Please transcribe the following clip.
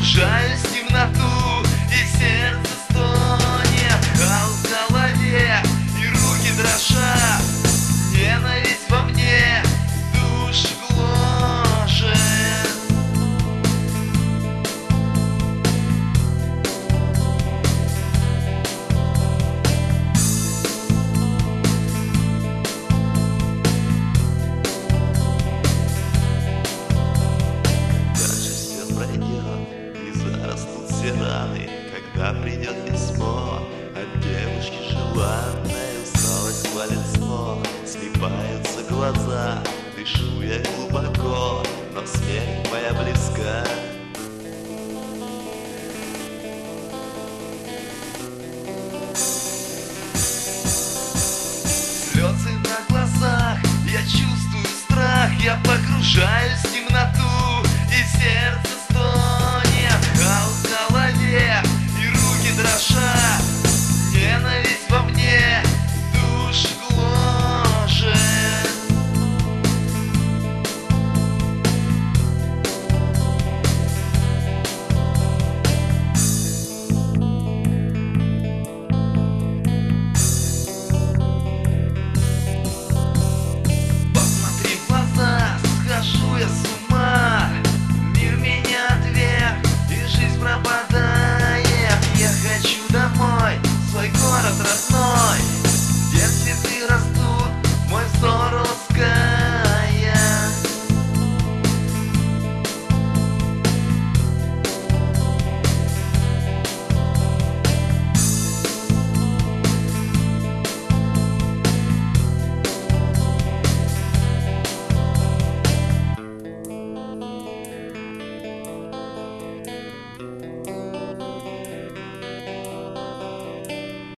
погружаюсь в темноту, и сердце стонет, а в голове и руки дрожат. Ненависть во мне душу гложет. Раны, когда придет письмо от девушки желанной, усталость в лицо, слипаются глаза, дышу я глубоко, но смерть моя близка. Слезы на глазах, я чувствую страх, я погружаюсь в темноту, и сердце